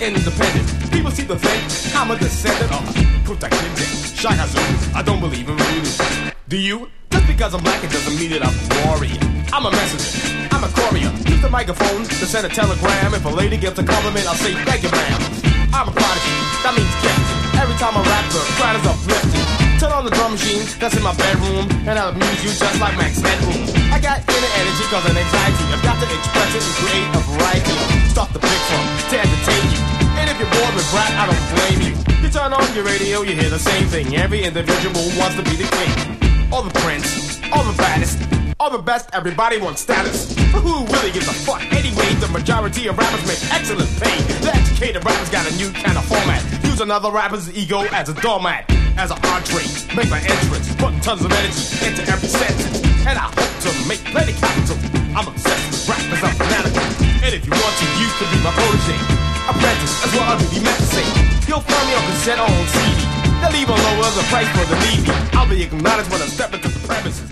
independent. People seem to think I'm a descendant of protected Shaka Zulu. I don't believe in voodoo. Do you? Just because I'm black, it doesn't mean that I'm a warrior. I'm a messenger. I'm a courier. Use the microphone to send a telegram. If a lady gives a compliment, I'll say thank you, ma'am. I'm a prodigy. That means gifted. Every time I rap, the crowd is uplifted. Turn on the drum machine that's in my bedroom, and I'll amuse you just like Max Headroom. I got inner energy cause an anxiety. I've got to express it and create a variety. Stuff to pick from to entertain you. And if you're bored with rap, I don't blame you. You turn on your radio, you hear the same thing. Every individual wants to be the king. All the prince, all the baddest, all the best, everybody wants status. But who really gives a fuck? Anyway, the majority of rappers make excellent pay. The educated rappers got a new kind of format. Use another rapper's ego as a doormat. As an entree, make my entrance, put tons of energy into every sentence. And I hope to make plenty capital. I'm obsessed with rappers, I'm fanatical. And if you want to, you could be my protege. Apprentice, that's what I really meant to say. You'll find me on cassette or on CD. They'll even lower the price for the Levy. I'll be acknowledged when I step into the premises.